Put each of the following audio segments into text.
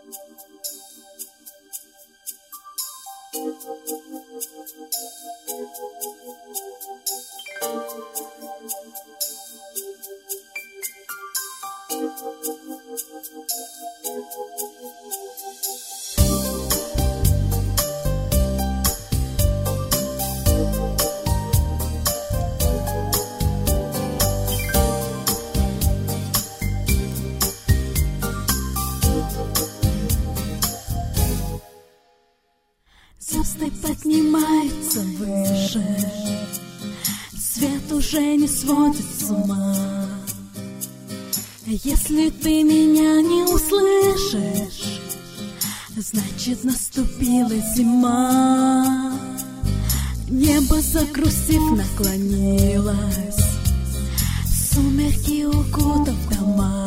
Звезды поднимаются выше, свет уже не сводит с ума. Если ты меня не услышишь, значит наступила зима. Небо, загрустив, наклонилось, сумерки укутав дома.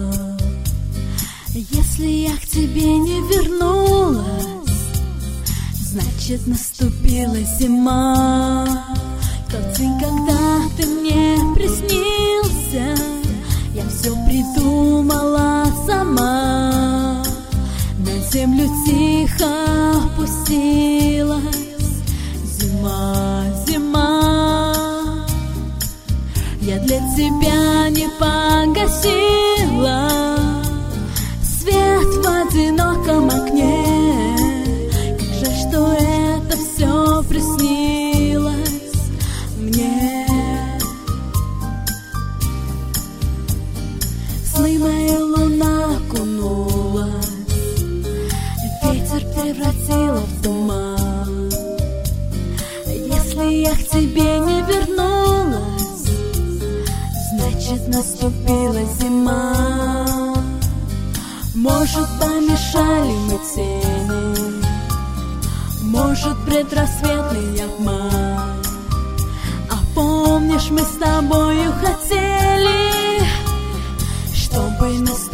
Если я к тебе не вернулась, значит наступила зима. Тот день, когда ты мне приснился, я все придумала сама. На землю тихо опустилась зима, зима. Я для тебя не погасила свет в одиноком окне. Что это все приснилось мне. Сны мои луна окунулась, ветер превратила в туман. Если я к тебе не вернулась, значит наступила зима. Может, помешали мы тени, может, предрассветный обман. А помнишь, мы с тобою хотели, чтобы наступила